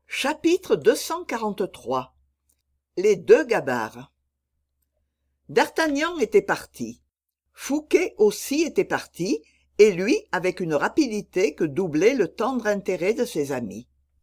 Chapitre 243 Les deux gabarres. D'Artagnan était parti. Fouqué aussi était parti, et lui avec une rapidité que doublait le tendre intérêt de ses amis.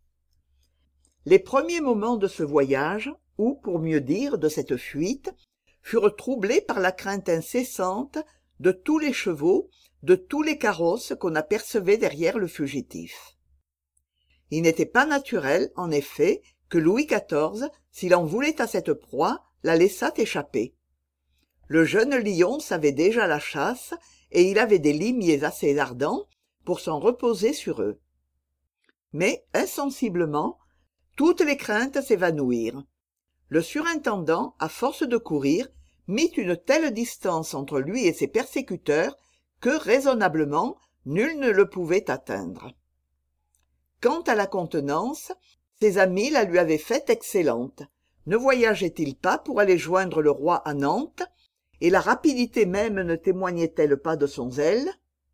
Les premiers moments de ce voyage, ou pour mieux dire de cette fuite, furent troublés par la crainte incessante de tous les chevaux, de tous les carrosses qu'on apercevait derrière le fugitif. Il n'était pas naturel, en effet, que Louis XIV, s'il en voulait à cette proie, la laissât échapper. Le jeune lion savait déjà la chasse, et il avait des limiers assez ardents pour s'en reposer sur eux. Mais, insensiblement, toutes les craintes s'évanouirent. Le surintendant, à force de courir, mit une telle distance entre lui et ses persécuteurs que, raisonnablement, nul ne le pouvait atteindre. Quant à la contenance, ses amis la lui avaient faite excellente. Ne voyageait-il pas pour aller joindre le roi à Nantes, et la rapidité même ne témoignait-elle pas de son zèle?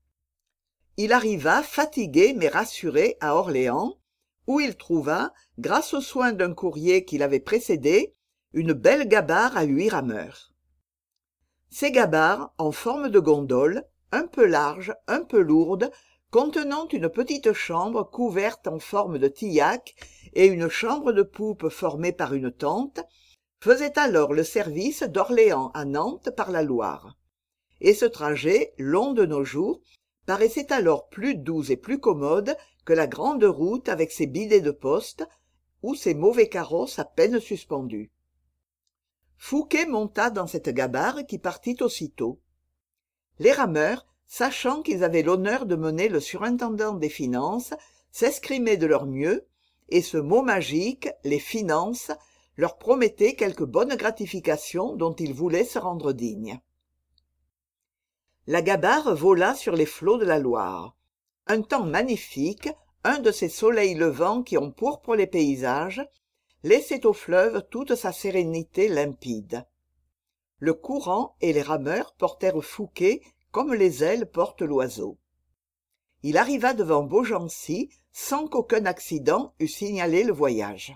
Il arriva fatigué mais rassuré à Orléans, où il trouva, grâce aux soins d'un courrier qui l'avait précédé, une belle gabarre à 8 rameurs. Ces gabarres, en forme de gondole, un peu larges, un peu lourdes, contenant une petite chambre couverte en forme de tillac et une chambre de poupe formée par une tente, faisaient alors le service d'Orléans à Nantes par la Loire. Et ce trajet, long de nos jours, paraissait alors plus doux et plus commode que la grande route avec ses bidets de poste ou ses mauvais carrosses à peine suspendus. Fouqué monta dans cette gabarre qui partit aussitôt. Les rameurs, sachant qu'ils avaient l'honneur de mener le surintendant des finances, s'escrimaient de leur mieux, et ce mot magique, les finances, leur promettait quelque bonne gratification dont ils voulaient se rendre dignes. La gabarre vola sur les flots de la Loire. Un temps magnifique, un de ces soleils levants qui empourprent les paysages, laissait au fleuve toute sa sérénité limpide. Le courant et les rameurs portèrent Fouqué comme les ailes portent l'oiseau. Il arriva devant Beaugency sans qu'aucun accident eût signalé le voyage.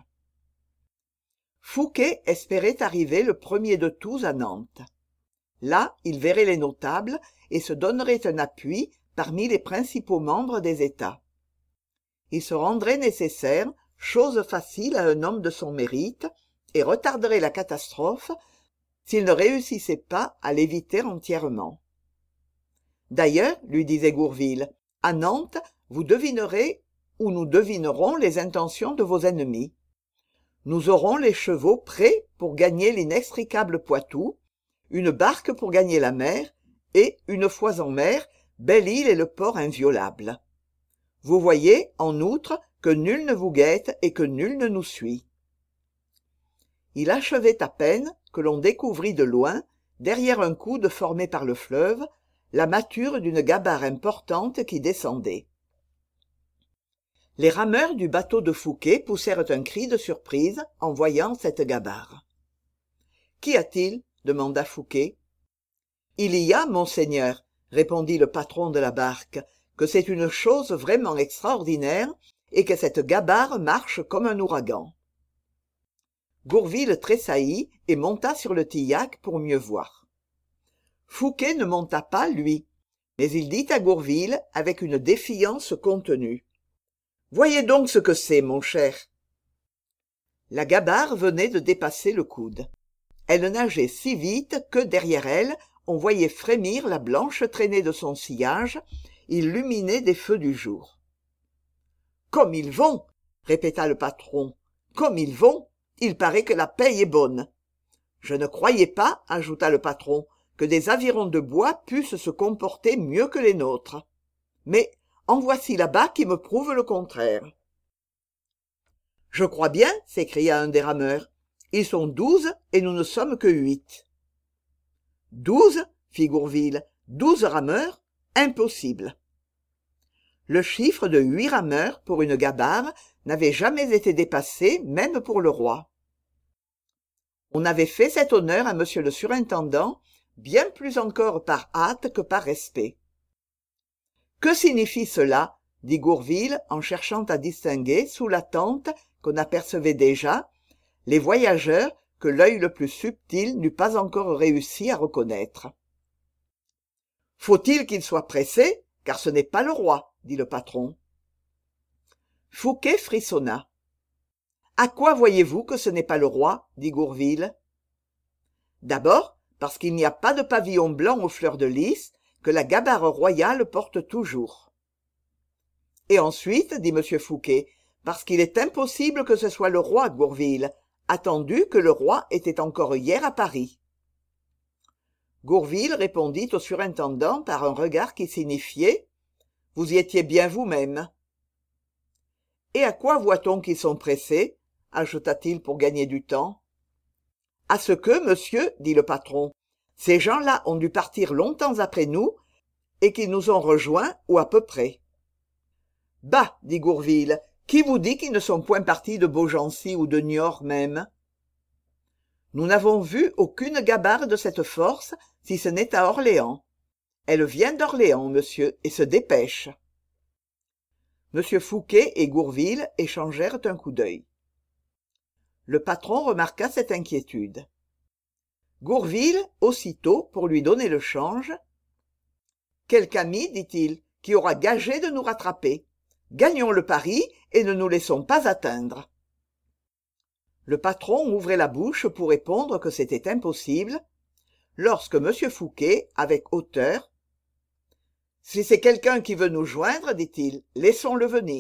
Fouqué espérait arriver le 1er de tous à Nantes. Là, il verrait les notables et se donnerait un appui parmi les principaux membres des États. Il se rendrait nécessaire, chose facile à un homme de son mérite, et retarderait la catastrophe s'il ne réussissait pas à l'éviter entièrement. D'ailleurs, lui disait Gourville, à Nantes, vous devinerez ou nous devinerons les intentions de vos ennemis. Nous aurons les chevaux prêts pour gagner l'inextricable Poitou, une barque pour gagner la mer, et, une fois en mer, Belle-Île et le port inviolable. Vous voyez, en outre, que nul ne vous guette et que nul ne nous suit. Il achevait à peine que l'on découvrit de loin, derrière un coude formé par le fleuve, la mâture d'une gabarre importante qui descendait. Les rameurs du bateau de Fouqué poussèrent un cri de surprise en voyant cette gabarre. « Qu'y a-t-il » demanda Fouqué. « Il y a, monseigneur, » répondit le patron de la barque, « que c'est une chose vraiment extraordinaire et que cette gabarre marche comme un ouragan. » Gourville tressaillit et monta sur le tillac pour mieux voir. Fouqué ne monta pas, lui, mais il dit à Gourville avec une défiance contenue. « Voyez donc ce que c'est, mon cher. » La gabarre venait de dépasser le coude. Elle nageait si vite que, derrière elle, on voyait frémir la blanche traînée de son sillage, illuminée des feux du jour. « Comme ils vont !» répéta le patron. « Comme ils vont ! Il paraît que la paye est bonne. » « Je ne croyais pas, ajouta le patron, que des avirons de bois pussent se comporter mieux que les nôtres. Mais en voici là-bas qui me prouve le contraire. »« Je crois bien, s'écria un des rameurs. Ils sont 12 et nous ne sommes que 8. »« 12 fit Gourville. 12 rameurs? Impossible. » Le chiffre de 8 rameurs pour une gabarre n'avait jamais été dépassé, même pour le roi. On avait fait cet honneur à monsieur le surintendant, bien plus encore par hâte que par respect. « Que signifie cela » dit Gourville en cherchant à distinguer, sous la tente qu'on apercevait déjà, les voyageurs que l'œil le plus subtil n'eût pas encore réussi à reconnaître. « Faut-il qu'il soit pressé, car ce n'est pas le roi, » dit le patron. Fouqué frissonna. « À quoi voyez-vous que ce n'est pas le roi ?» dit Gourville. « D'abord, parce qu'il n'y a pas de pavillon blanc aux fleurs de lys que la gabarre royale porte toujours. »« Et ensuite, dit M. Fouqué, parce qu'il est impossible que ce soit le roi, Gourville, attendu que le roi était encore hier à Paris. » Gourville répondit au surintendant par un regard qui signifiait « Vous y étiez bien vous-même. » « Et à quoi voit-on qu'ils sont pressés ?» ajouta-t-il pour gagner du temps. « À ce que, monsieur, dit le patron, ces gens-là ont dû partir longtemps après nous et qu'ils nous ont rejoints, ou à peu près. »« Bah, dit Gourville, qui vous dit qu'ils ne sont point partis de Beaugency ou de Niort même ? Nous n'avons vu aucune gabarre de cette force, si ce n'est à Orléans. Elle vient d'Orléans, monsieur, et se dépêche. » M. Fouqué et Gourville échangèrent un coup d'œil. Le patron remarqua cette inquiétude. Gourville, aussitôt, pour lui donner le change, « Quelque ami, dit-il, qui aura gagé de nous rattraper. Gagnons le pari et ne nous laissons pas atteindre. » Le patron ouvrait la bouche pour répondre que c'était impossible, lorsque M. Fouqué, avec hauteur, « Si c'est quelqu'un qui veut nous joindre, dit-il, laissons-le venir. »«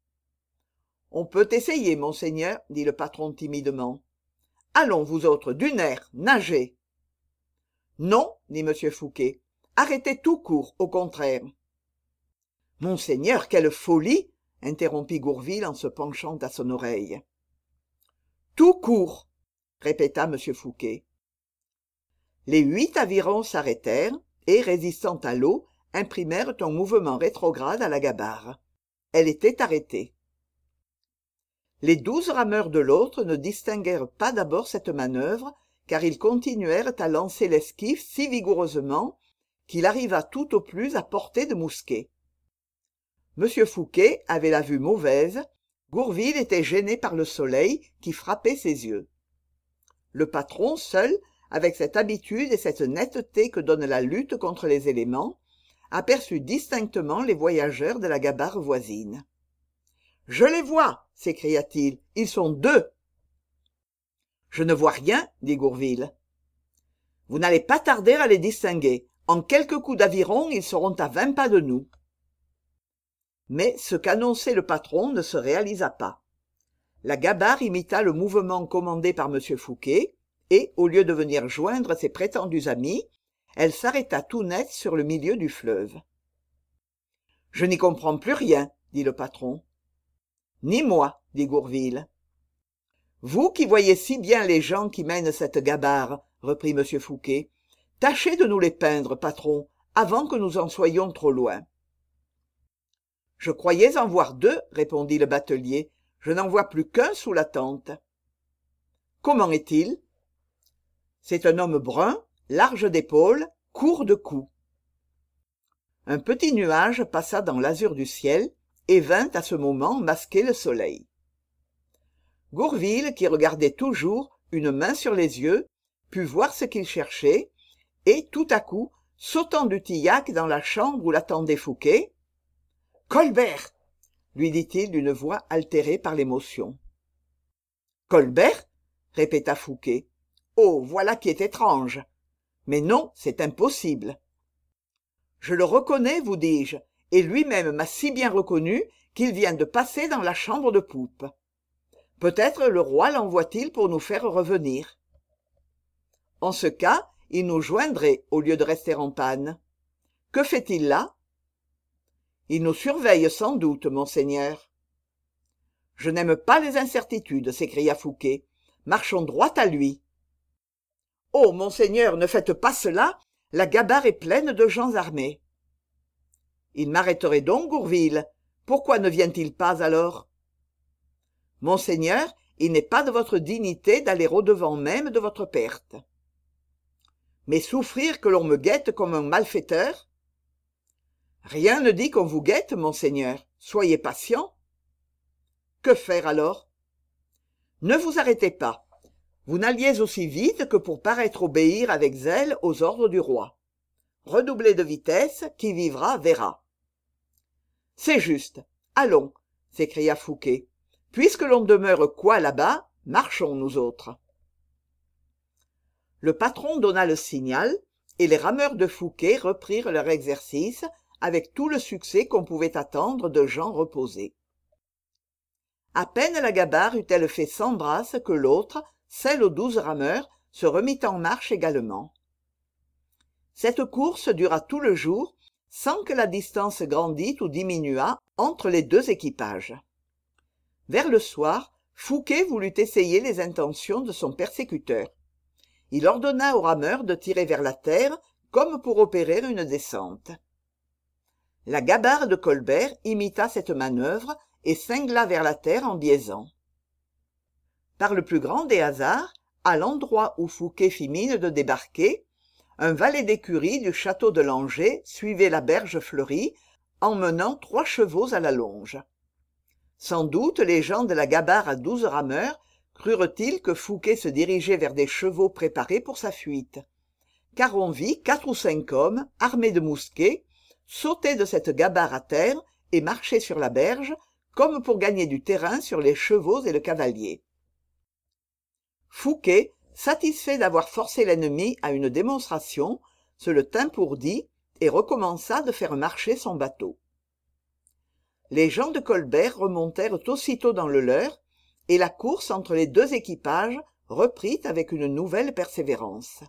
On peut essayer, monseigneur, dit le patron timidement. « Allons, vous autres, du nerf, nagez. »« Non, dit M. Fouqué, arrêtez tout court, au contraire. »« Monseigneur, quelle folie !» interrompit Gourville en se penchant à son oreille. « Tout court, répéta M. Fouqué. Les 8 avirons s'arrêtèrent et, résistant à l'eau, imprimèrent un mouvement rétrograde à la gabarre. Elle était arrêtée. Les 12 rameurs de l'autre ne distinguèrent pas d'abord cette manœuvre, car ils continuèrent à lancer l'esquif si vigoureusement qu'il arriva tout au plus à portée de mousquet. M. Fouqué avait la vue mauvaise, Gourville était gêné par le soleil qui frappait ses yeux. Le patron, seul, avec cette habitude et cette netteté que donne la lutte contre les éléments, aperçut distinctement les voyageurs de la gabarre voisine. « Je les vois !» s'écria-t-il. « Ils sont 2 !»« Je ne vois rien, » dit Gourville. « Vous n'allez pas tarder à les distinguer. En quelques coups d'aviron, ils seront à 20 pas de nous. » Mais ce qu'annonçait le patron ne se réalisa pas. La gabarre imita le mouvement commandé par M. Fouqué, et, au lieu de venir joindre ses prétendus amis, elle s'arrêta tout net sur le milieu du fleuve. « Je n'y comprends plus rien, » dit le patron. « Ni moi, » dit Gourville. « Vous qui voyez si bien les gens qui mènent cette gabarre, » reprit M. Fouqué, « tâchez de nous les peindre, patron, avant que nous en soyons trop loin. »« Je croyais en voir 2, répondit le batelier. « Je n'en vois plus qu'un sous la tente. »« Comment est-il » ? « C'est un homme brun, large d'épaules, court de cou. » Un petit nuage passa dans l'azur du ciel et vint à ce moment masquer le soleil. Gourville, qui regardait toujours, une main sur les yeux, put voir ce qu'il cherchait, et tout à coup, sautant du tillac dans la chambre où l'attendait Fouqué, « Colbert !» lui dit-il d'une voix altérée par l'émotion. « Colbert ?» répéta Fouqué. « Oh, voilà qui est étrange. Mais non, c'est impossible. Je le reconnais, vous dis-je, et lui-même m'a si bien reconnu qu'il vient de passer dans la chambre de poupe. Peut-être le roi l'envoie-t-il pour nous faire revenir. En ce cas, il nous joindrait au lieu de rester en panne. Que fait-il là ? Il nous surveille sans doute, monseigneur. Je n'aime pas les incertitudes, s'écria Fouqué. Marchons droit à lui. Oh, monseigneur, ne faites pas cela, la gabarre est pleine de gens armés. Il m'arrêterait donc, Gourville. Pourquoi ne vient-il pas alors ? Monseigneur, il n'est pas de votre dignité d'aller au-devant même de votre perte. Mais souffrir que l'on me guette comme un malfaiteur ? Rien ne dit qu'on vous guette, monseigneur. Soyez patient. Que faire alors? Ne vous arrêtez pas. Vous n'alliez aussi vite que pour paraître obéir avec zèle aux ordres du roi. Redoublez de vitesse, qui vivra verra. C'est juste. Allons, s'écria Fouqué. Puisque l'on demeure quoi là-bas, marchons nous autres. Le patron donna le signal, et les rameurs de Fouqué reprirent leur exercice avec tout le succès qu'on pouvait attendre de gens reposés. À peine la gabarre eut-elle fait 100 brasses que l'autre, celle aux 12 rameurs, se remit en marche également. Cette course dura tout le jour, sans que la distance grandît ou diminuât entre les deux équipages. Vers le soir, Fouqué voulut essayer les intentions de son persécuteur. Il ordonna aux rameurs de tirer vers la terre, comme pour opérer une descente. La gabarre de Colbert imita cette manœuvre et cingla vers la terre en biaisant. Par le plus grand des hasards, à l'endroit où Fouqué fit mine de débarquer, un valet d'écurie du château de Langeais suivait la berge fleurie, emmenant 3 chevaux à la longe. Sans doute les gens de la gabarre à 12 rameurs crurent-ils que Fouqué se dirigeait vers des chevaux préparés pour sa fuite, car on vit 4 ou 5 hommes, armés de mousquets, sauter de cette gabarre à terre et marcher sur la berge, comme pour gagner du terrain sur les chevaux et le cavalier. Fouqué, satisfait d'avoir forcé l'ennemi à une démonstration, se le tint pour dit et recommença de faire marcher son bateau. Les gens de Colbert remontèrent aussitôt dans le leur, et la course entre les deux équipages reprit avec une nouvelle persévérance.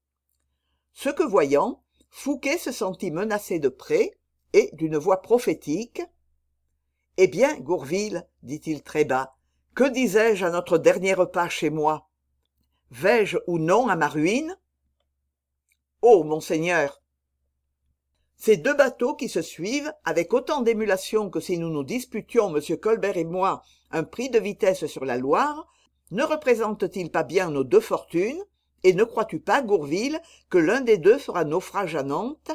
Ce que voyant, Fouqué se sentit menacé de près, et d'une voix prophétique, « Eh bien, Gourville, dit-il très bas, que disais-je à notre dernier repas chez moi? Vais-je ou non à ma ruine? Oh, monseigneur! Ces 2 bateaux qui se suivent, avec autant d'émulation que si nous nous disputions, M. Colbert et moi, un prix de vitesse sur la Loire, ne représentent-ils pas bien nos 2 fortunes, et ne crois-tu pas, Gourville, que l'un des 2 fera naufrage à Nantes?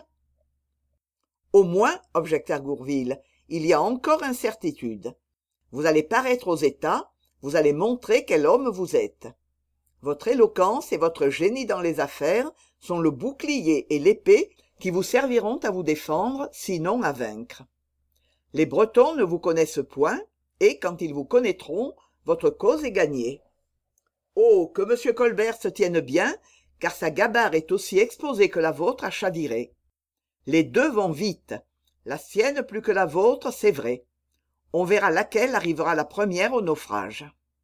Au moins, objecta Gourville, il y a encore incertitude. Vous allez paraître aux États, vous allez montrer quel homme vous êtes. Votre éloquence et votre génie dans les affaires sont le bouclier et l'épée qui vous serviront à vous défendre, sinon à vaincre. Les Bretons ne vous connaissent point, et quand ils vous connaîtront, votre cause est gagnée. Oh, que M. Colbert se tienne bien, car sa gabarre est aussi exposée que la vôtre à chavirer. Les 2 vont vite, la sienne plus que la vôtre, c'est vrai. On verra laquelle arrivera la première au naufrage.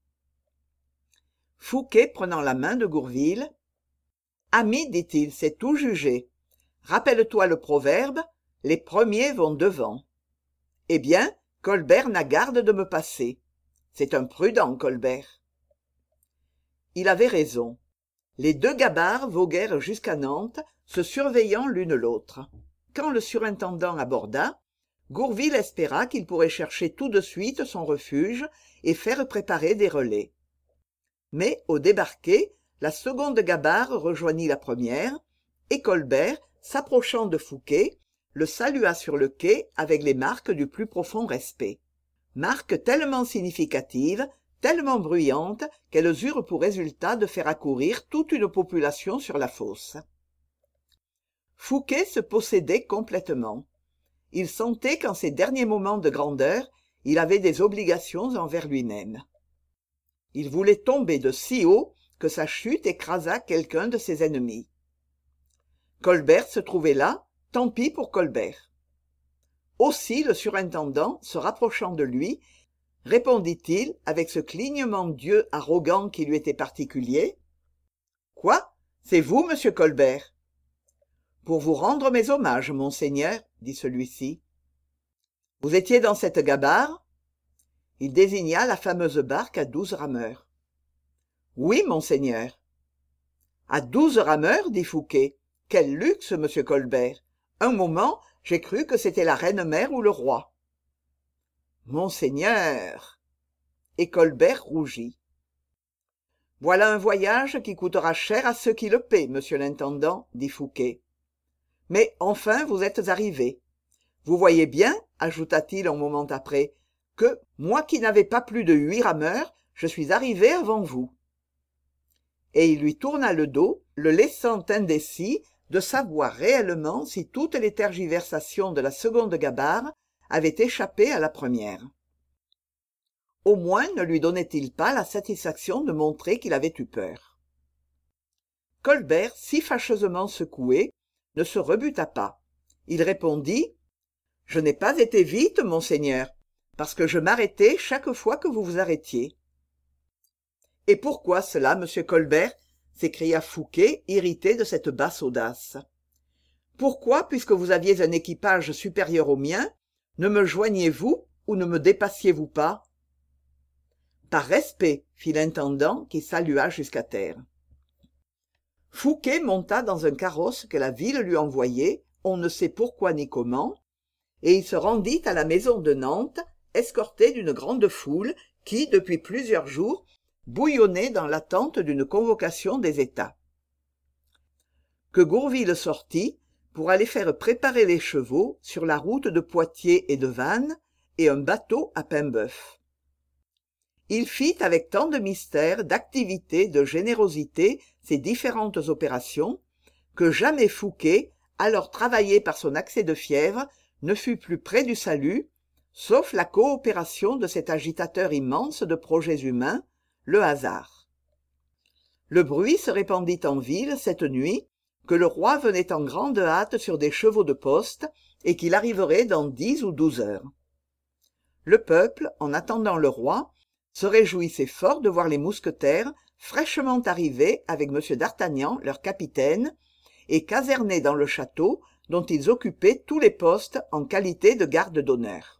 Fouqué prenant la main de Gourville, « Ami, dit-il, c'est tout jugé. Rappelle-toi le proverbe, les premiers vont devant. Eh bien, Colbert n'a garde de me passer. C'est un prudent, Colbert. » Il avait raison. Les 2 gabarres voguèrent jusqu'à Nantes, se surveillant l'une l'autre. Quand le surintendant aborda, Gourville espéra qu'il pourrait chercher tout de suite son refuge et faire préparer des relais. Mais, au débarquer, la seconde gabarre rejoignit la première, et Colbert, s'approchant de Fouqué, le salua sur le quai avec les marques du plus profond respect. Marques tellement significatives, tellement bruyantes, qu'elles eurent pour résultat de faire accourir toute une population sur la fosse. Fouqué se possédait complètement. Il sentait qu'en ces derniers moments de grandeur, il avait des obligations envers lui-même. Il voulait tomber de si haut que sa chute écrasât quelqu'un de ses ennemis. Colbert se trouvait là, tant pis pour Colbert. Aussi le surintendant, se rapprochant de lui, répondit-il avec ce clignement d'yeux arrogant qui lui était particulier. « Quoi? C'est vous, monsieur Colbert? »« Pour vous rendre mes hommages, monseigneur, » dit celui-ci. « Vous étiez dans cette gabarre ?» Il désigna la fameuse barque à 12 rameurs. « Oui, monseigneur. »« À 12 rameurs, dit Fouqué. Quel luxe, monsieur Colbert. Un moment, j'ai cru que c'était la reine-mère ou le roi. »« Monseigneur !» Et Colbert rougit. « Voilà un voyage qui coûtera cher à ceux qui le paient, monsieur l'intendant, dit Fouqué. Mais enfin vous êtes arrivé. vous voyez bien, ajouta-t-il un moment après, que, moi qui n'avais pas plus de 8 rameurs, je suis arrivé avant vous. Et il lui tourna le dos, le laissant indécis de savoir réellement si toutes les tergiversations de la seconde Gabard avaient échappé à la première. Au moins ne lui donnait-il pas la satisfaction de montrer qu'il avait eu peur. Colbert, si fâcheusement secoué, ne se rebuta pas. Il répondit « Je n'ai pas été vite, monseigneur, parce que je m'arrêtais chaque fois que vous vous arrêtiez. » « Et pourquoi cela, monsieur Colbert ?» s'écria Fouqué, irrité de cette basse audace. « Pourquoi, puisque vous aviez un équipage supérieur au mien, ne me joigniez-vous ou ne me dépassiez-vous pas ?»« Par respect, » fit l'intendant, qui salua jusqu'à terre. Fouqué monta dans un carrosse que la ville lui envoyait, on ne sait pourquoi ni comment, et il se rendit à la maison de Nantes, escorté d'une grande foule qui, depuis plusieurs jours, bouillonnait dans l'attente d'une convocation des États. Que Gourville sortit pour aller faire préparer les chevaux sur la route de Poitiers et de Vannes et un bateau à Paimboeuf. Il fit avec tant de mystère, d'activité, de générosité ces différentes opérations que jamais Fouqué, alors travaillé par son accès de fièvre, ne fut plus près du salut, sauf la coopération de cet agitateur immense de projets humains, le hasard. Le bruit se répandit en ville cette nuit que le roi venait en grande hâte sur des chevaux de poste et qu'il arriverait dans 10 ou 12 heures. Le peuple, en attendant le roi, se réjouissait fort de voir les mousquetaires fraîchement arrivés avec M. d'Artagnan, leur capitaine, et casernés dans le château dont ils occupaient tous les postes en qualité de garde d'honneur.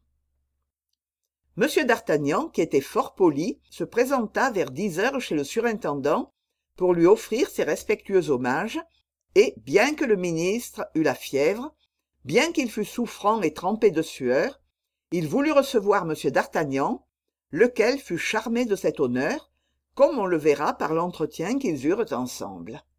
M. d'Artagnan, qui était fort poli, se présenta vers 10 heures chez le surintendant pour lui offrir ses respectueux hommages, et, bien que le ministre eût la fièvre, bien qu'il fût souffrant et trempé de sueur, il voulut recevoir M. d'Artagnan, lequel fut charmé de cet honneur, comme on le verra par l'entretien qu'ils eurent ensemble.